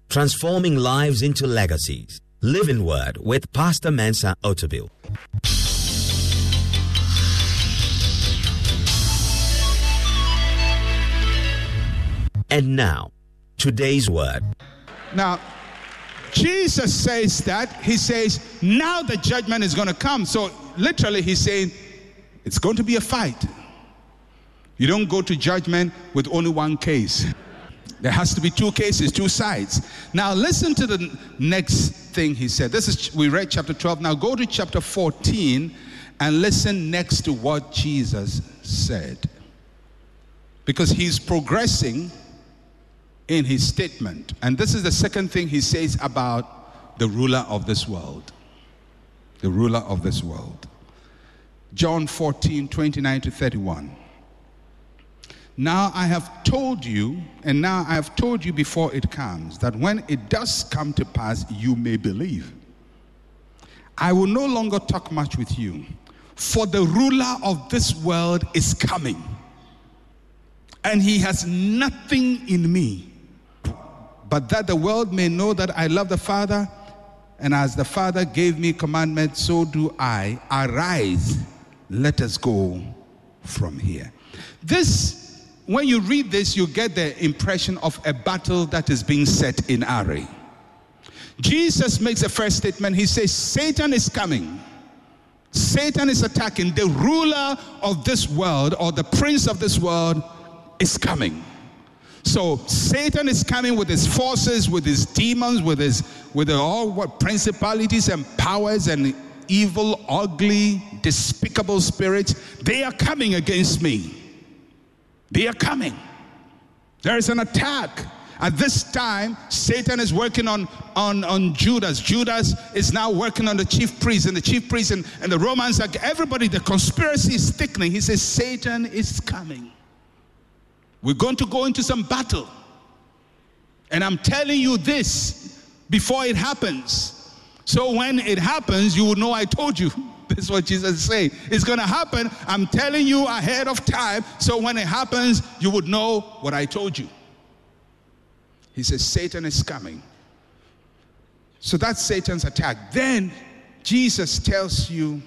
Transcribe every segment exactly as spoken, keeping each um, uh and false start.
transforming lives into legacies. Living Word with Pastor Mensa Otabil. And now, today's word. Now, Jesus says that, he says, now the judgment is going to come. So literally he's saying, it's going to be a fight. You don't go to judgment with only one case. There has to be two cases, two sides. Now listen to the next thing he said. This is, we read chapter twelve. Now go to chapter fourteen and listen next to what Jesus said. Because he's progressing in his statement. And this is the second thing he says about the ruler of this world. The ruler of this world. John fourteen, twenty-nine to thirty-one. Now I have told you, and now I have told you before it comes, that when it does come to pass, you may believe. I will no longer talk much with you, for the ruler of this world is coming, and he has nothing in me, but that the world may know that I love the Father, and as the Father gave me commandment, so do I. Arise, let us go from here. This, when you read this, you get the impression of a battle that is being set in array. Jesus makes a first statement. He says, Satan is coming. Satan is attacking. The ruler of this world, or the prince of this world, is coming. So Satan is coming with his forces, with his demons, with his with all what principalities and powers and evil, ugly, despicable spirits. They are coming against me. They are coming. There is an attack. At this time, Satan is working on, on, on Judas. Judas is now working on the chief priest, and the chief priest and, and the Romans, like everybody, the conspiracy is thickening. He says, Satan is coming. We're going to go into some battle. And I'm telling you this before it happens. So when it happens, you will know I told you. This is what Jesus is saying. It's going to happen. I'm telling you ahead of time. So when it happens, you would know what I told you. He says, Satan is coming. So that's Satan's attack. Then Jesus tells you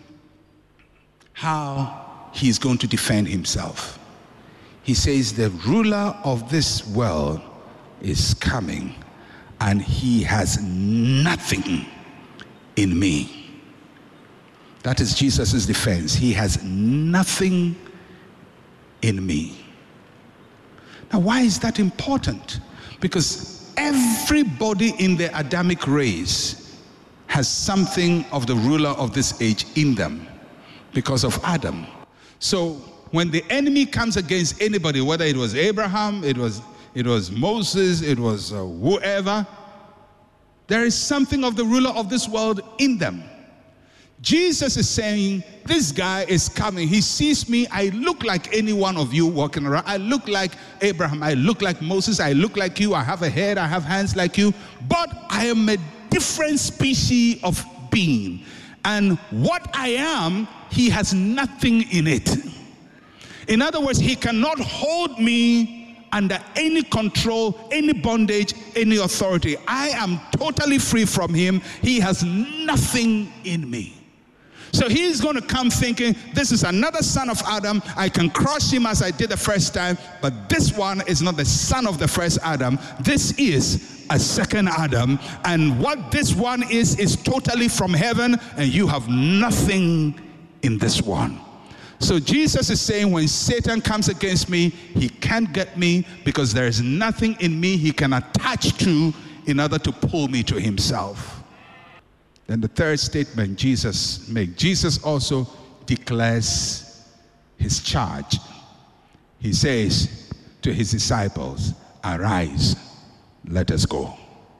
how he's going to defend himself. He says, the ruler of this world is coming, and he has nothing in me. That is Jesus' defense. He has nothing in me. Now, why is that important? Because everybody in the Adamic race has something of the ruler of this age in them because of Adam. So when the enemy comes against anybody, whether it was Abraham, it was, it was Moses, it was uh, whoever, there is something of the ruler of this world in them. Jesus is saying, this guy is coming. He sees me. I look like any one of you walking around. I look like Abraham. I look like Moses. I look like you. I have a head. I have hands like you. But I am a different species of being. And what I am, he has nothing in it. In other words, he cannot hold me under any control, any bondage, any authority. I am totally free from him. He has nothing in me. So he's going to come thinking, this is another son of Adam. I can crush him as I did the first time, but this one is not the son of the first Adam. This is a second Adam. And what this one is, is totally from heaven, and you have nothing in this one. So Jesus is saying, when Satan comes against me, he can't get me because there is nothing in me he can attach to in order to pull me to himself. Then the third statement Jesus makes. Jesus also declares his charge. He says to his disciples, arise, let us go.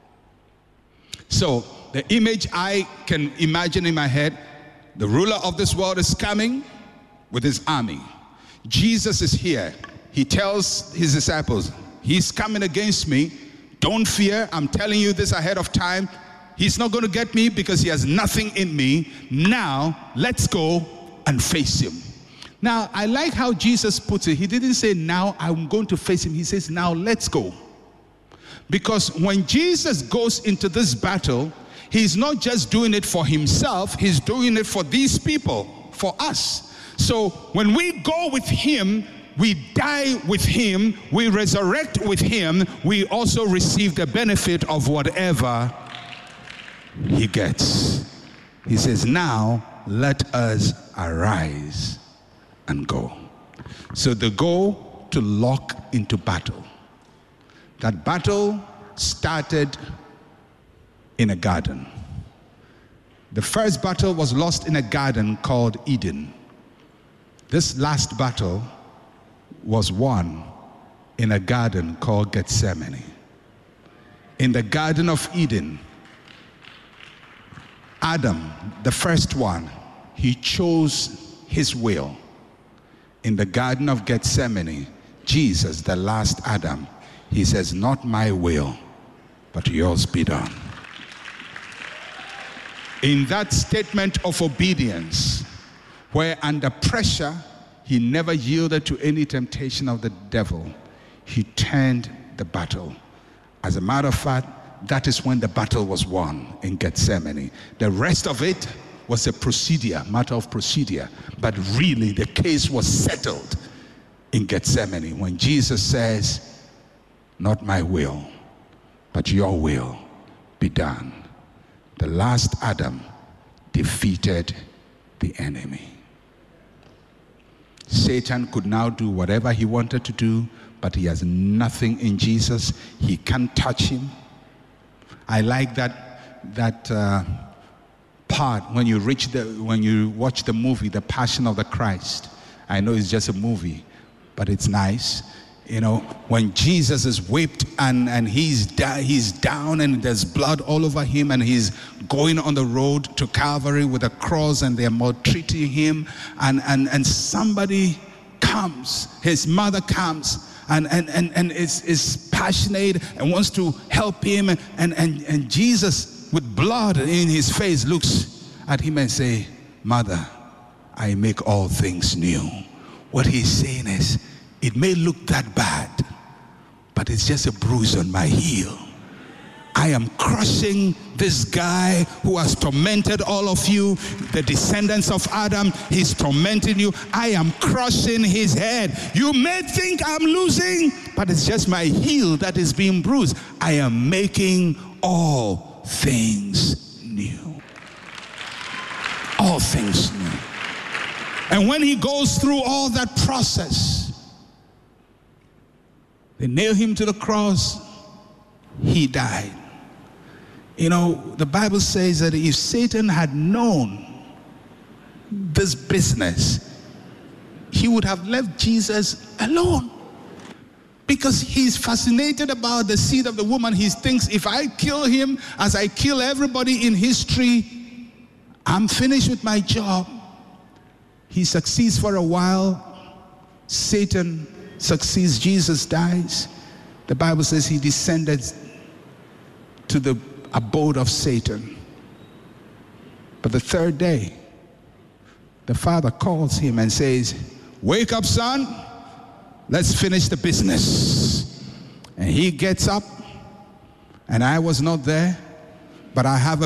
So the image I can imagine in my head, the ruler of this world is coming with his army. Jesus is here. He tells his disciples, he's coming against me. Don't fear. I'm telling you this ahead of time. He's not going to get me because he has nothing in me. Now, let's go and face him. Now, I like how Jesus puts it. He didn't say, now I'm going to face him. He says, now let's go. Because when Jesus goes into this battle, he's not just doing it for himself, he's doing it for these people, for us. So when we go with him, we die with him, we resurrect with him, we also receive the benefit of whatever he gets. He says, now let us arise and go. So the go to lock into battle. That battle started in a garden. The first battle was lost in a garden called Eden. This last battle was won in a garden called Gethsemane. In the Garden of Eden, Adam, the first one, he chose his will. In the Garden of Gethsemane, Jesus, the last Adam, he says, not my will, but yours be done. In that statement of obedience, where under pressure, he never yielded to any temptation of the devil, he turned the battle. As a matter of fact, that is when the battle was won in Gethsemane. The rest of it was a procedure, matter of procedure. But really, the case was settled in Gethsemane when Jesus says, not my will, but your will be done. The last Adam defeated the enemy. Satan could now do whatever he wanted to do, but he has nothing in Jesus. He can't touch him. I like that that uh, part when you reach the when you watch the movie The Passion of the Christ. I know it's just a movie, but it's nice. You know, when Jesus is whipped and and he's da- he's down and there's blood all over him, and he's going on the road to Calvary with a cross, and they're maltreating him, and and and somebody comes, his mother comes, and and and, and is, is passionate and wants to help him, and, and and Jesus with blood in his face looks at him and say, mother, I make all things new. What he's saying is, it may look that bad, but it's just a bruise on my heel. I am crushing this guy who has tormented all of you, the descendants of Adam. He's tormenting you. I am crushing his head. You may think I'm losing, but it's just my heel that is being bruised. I am making all things new. All things new. And when he goes through all that process, they nail him to the cross, he died. You know, the Bible says that if Satan had known this business, he would have left Jesus alone. Because he's fascinated about the seed of the woman. He thinks, if I kill him as I kill everybody in history, I'm finished with my job. He succeeds for a while. Satan succeeds. Jesus dies. The Bible says he descended to the abode of Satan. But the third day, the Father calls him and says, wake up, son. Let's finish the business. And he gets up, and I was not there, but I have a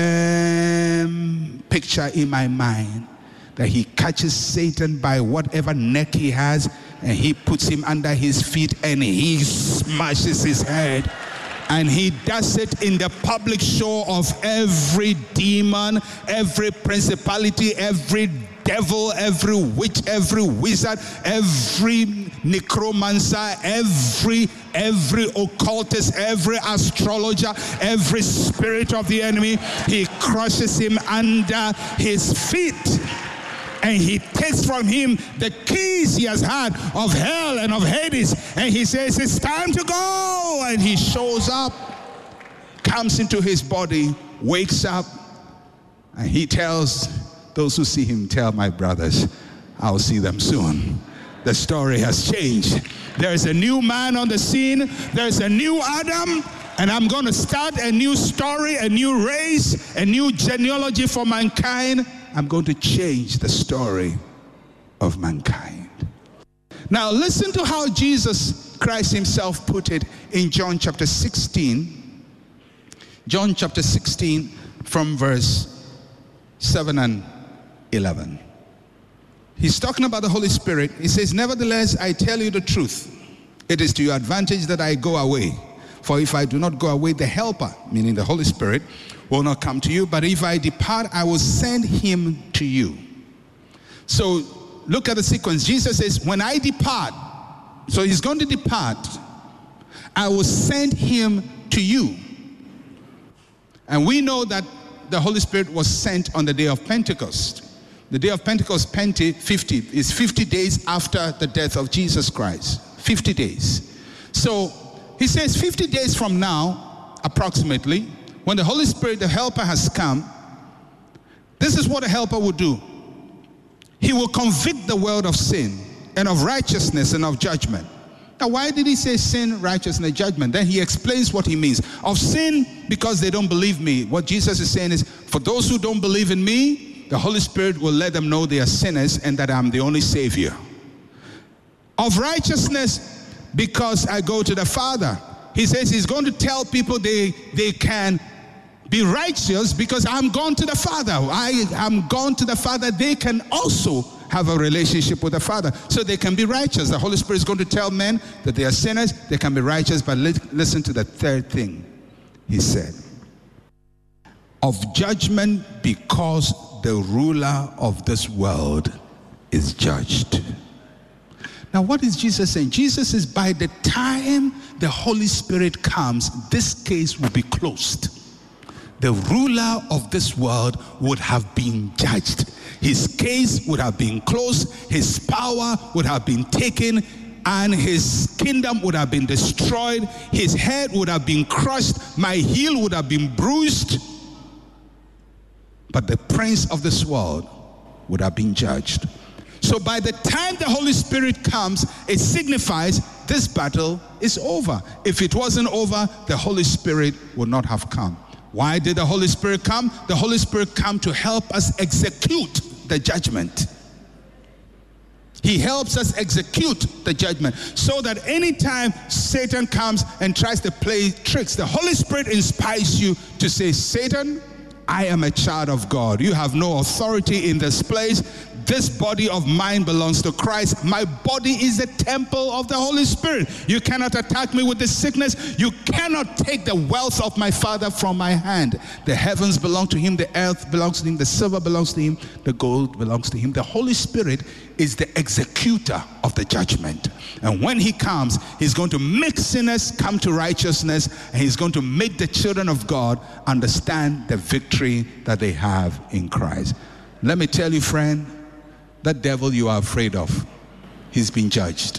firm picture in my mind that he catches Satan by whatever neck he has, and he puts him under his feet, and he smashes his head. And he does it in the public show of every demon, every principality, every devil, every witch, every wizard, every necromancer, every every occultist, every astrologer, every spirit of the enemy. He crushes him under his feet. And he takes from him the keys he has had of hell and of Hades. And he says, it's time to go. And he shows up, comes into his body, wakes up, and he tells those who see him, tell my brothers, I'll see them soon. The story has changed. There's a new man on the scene. There's a new Adam. And I'm going to start a new story, a new race, a new genealogy for mankind. I'm going to change the story of mankind. Now listen to how Jesus Christ himself put it in John chapter sixteen. John chapter sixteen from verse seven and eleven. He's talking about the Holy Spirit. He says, nevertheless, I tell you the truth. It is to your advantage that I go away. For if I do not go away, the Helper, meaning the Holy Spirit, will not come to you. But if I depart, I will send him to you. So look at the sequence. Jesus says, when I depart, so he's going to depart, I will send him to you. And we know that the Holy Spirit was sent on the day of Pentecost. The day of Pentecost, Pente, fifty, is fifty days after the death of Jesus Christ. fifty days. So he says fifty days from now, approximately, when the Holy Spirit, the Helper, has come, this is what a Helper will do. He will convict the world of sin and of righteousness and of judgment. Now, why did he say sin, righteousness, and judgment? Then he explains what he means. Of sin, because they don't believe me. What Jesus is saying is, for those who don't believe in me, the Holy Spirit will let them know they are sinners and that I'm the only Savior. Of righteousness, because I go to the Father. He says he's going to tell people they, they can be righteous because I'm gone to the Father. I am gone to the Father. They can also have a relationship with the Father, so they can be righteous. The Holy Spirit is going to tell men that they are sinners, they can be righteous. But li- listen to the third thing he said. Of judgment, because the ruler of this world is judged. Now, what is Jesus saying? Jesus says by the time the Holy Spirit comes, this case will be closed. The ruler of this world would have been judged. His case would have been closed. His power would have been taken, and his kingdom would have been destroyed. His head would have been crushed. My heel would have been bruised. But the prince of this world would have been judged. So by the time the Holy Spirit comes, it signifies this battle is over. If it wasn't over, the Holy Spirit would not have come. Why did the Holy Spirit come? The Holy Spirit come to help us execute the judgment. He helps us execute the judgment so that anytime Satan comes and tries to play tricks, the Holy Spirit inspires you to say, Satan, I am a child of God. You have no authority in this place. This body of mine belongs to Christ. My body is the temple of the Holy Spirit. You cannot attack me with this sickness. You cannot take the wealth of my Father from my hand. The heavens belong to him. The earth belongs to him. The silver belongs to him. The gold belongs to him. The Holy Spirit is the executor of the judgment. And when he comes, he's going to make sinners come to righteousness, and he's going to make the children of God understand the victory that they have in Christ. Let me tell you, friend, that devil you are afraid of, he's been judged.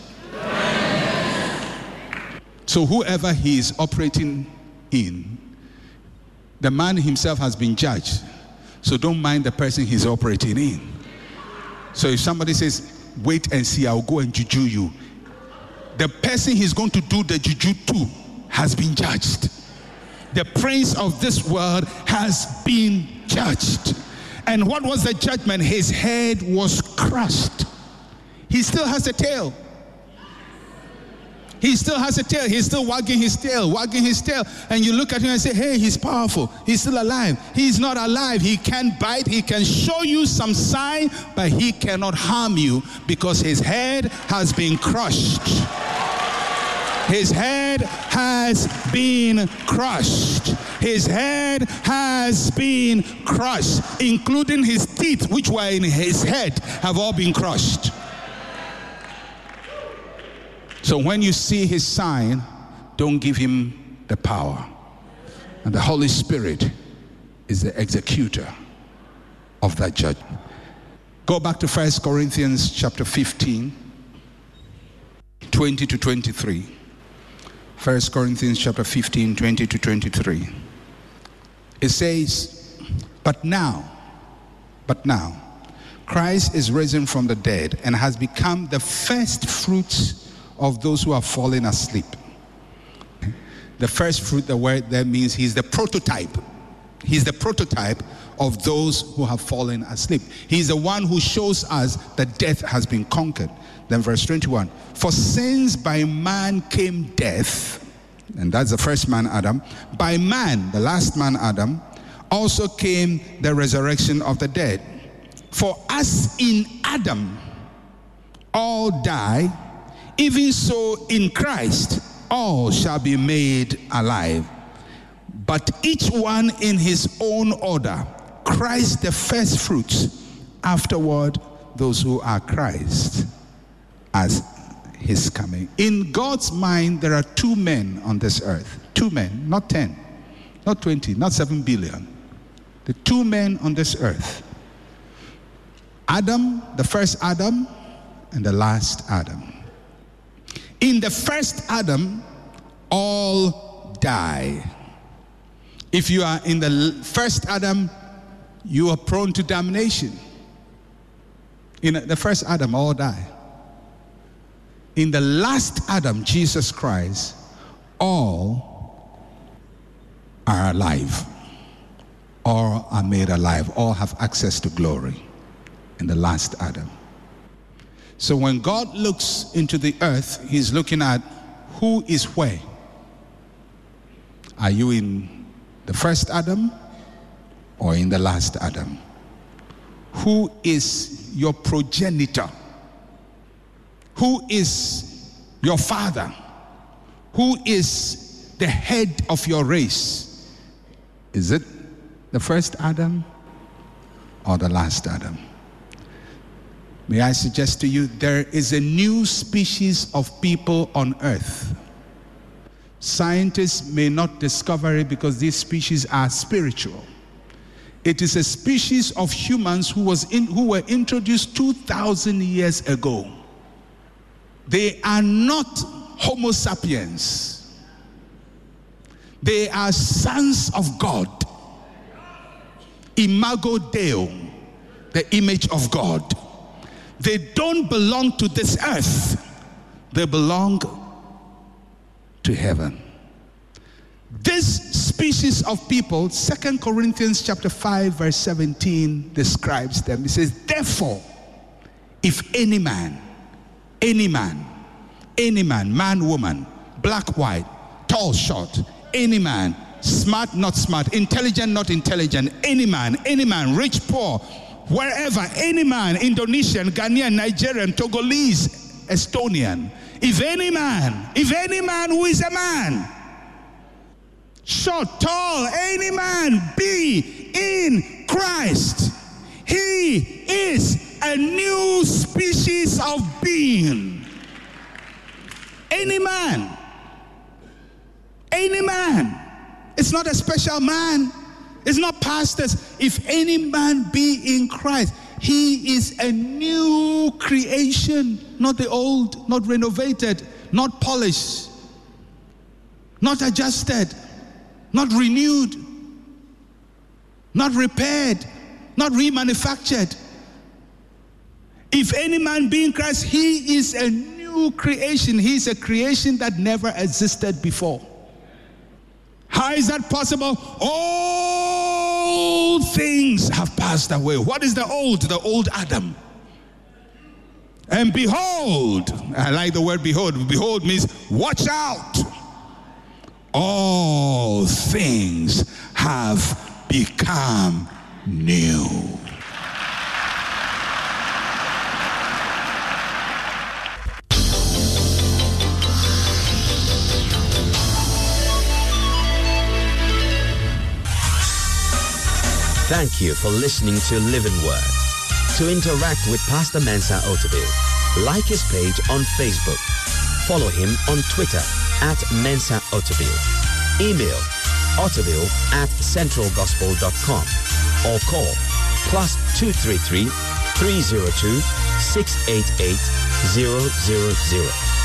So whoever he is operating in, the man himself has been judged. So don't mind the person he's operating in. So if somebody says, wait and see, I'll go and juju you, the person he's going to do the juju to has been judged. The prince of this world has been judged. And what was the judgment? His head was crushed. He still has a tail. He still has a tail. He's still wagging his tail, wagging his tail. And you look at him and say, hey, he's powerful. He's still alive. He's not alive. He can bite. He can show you some sign, but he cannot harm you because his head has been crushed. His head has been crushed. His head has been crushed, including his teeth, which were in his head, have all been crushed. So when you see his sign, don't give him the power. And the Holy Spirit is the executor of that judgment. Go back to First Corinthians chapter fifteen, twenty to twenty-three. First Corinthians chapter fifteen, twenty to twenty-three. It says, but now, but now, Christ is risen from the dead and has become the first fruits of those who are fallen asleep. The first fruit, the word there means he's the prototype. He's the prototype of those who have fallen asleep. He's the one who shows us that death has been conquered. Then verse twenty-one, for since by man came death, and that's the first man, Adam, by man, the last man, Adam, also came the resurrection of the dead. For as in Adam all die, even so in Christ all shall be made alive. But each one in his own order. Christ the first fruits, afterward those who are Christ as his coming. In God's mind, there are two men on this earth. Two men, not ten, not twenty, not seven billion. The two men on this earth. Adam, the first Adam, and the last Adam. In the first Adam, all die. If you are in the first Adam, you are prone to damnation. In the first Adam, all die. In the last Adam, Jesus Christ, all are alive. All are made alive. All have access to glory in the last Adam. So when God looks into the earth, he's looking at who is where. Are you in the first Adam or in the last Adam? Who is your progenitor? Who is your father? Who is the head of your race? Is it the first Adam or the last Adam? May I suggest to you, there is a new species of people on earth. Scientists may not discover it because these species are spiritual. It is a species of humans who, was in, who were introduced two thousand years ago. They are not Homo sapiens. They are sons of God. Imago Dei, the image of God. They don't belong to this earth. They belong to heaven. This species of people, Second Corinthians chapter five, verse seventeen describes them. It says, therefore, if any man, any man, any man, man, woman, black, white, tall, short, any man, smart, not smart, intelligent, not intelligent, any man, any man, rich, poor, wherever, any man, Indonesian, Ghanaian, Nigerian, Togolese, Estonian, if any man, if any man who is a man, short, tall, any man be in Christ, he is a new species of being. Any man, any man. It's not a special man. It's not pastors. If any man be in Christ, he is a new creation, not the old, not renovated, not polished, not adjusted, not renewed, not repaired, not remanufactured. If any man be in Christ, he is a new creation. He is a creation that never existed before. How is that possible? All things have passed away. What is the old? The old Adam. And behold, I like the word behold. Behold means watch out. All things have become new. Thank you for listening to Living Word. To interact with Pastor Mensa Otabil, like his page on Facebook. Follow him on Twitter at Mensa Otabil. Email otabil at central gospel dot com or call plus two three three, three zero two, six eight eight, zero zero zero.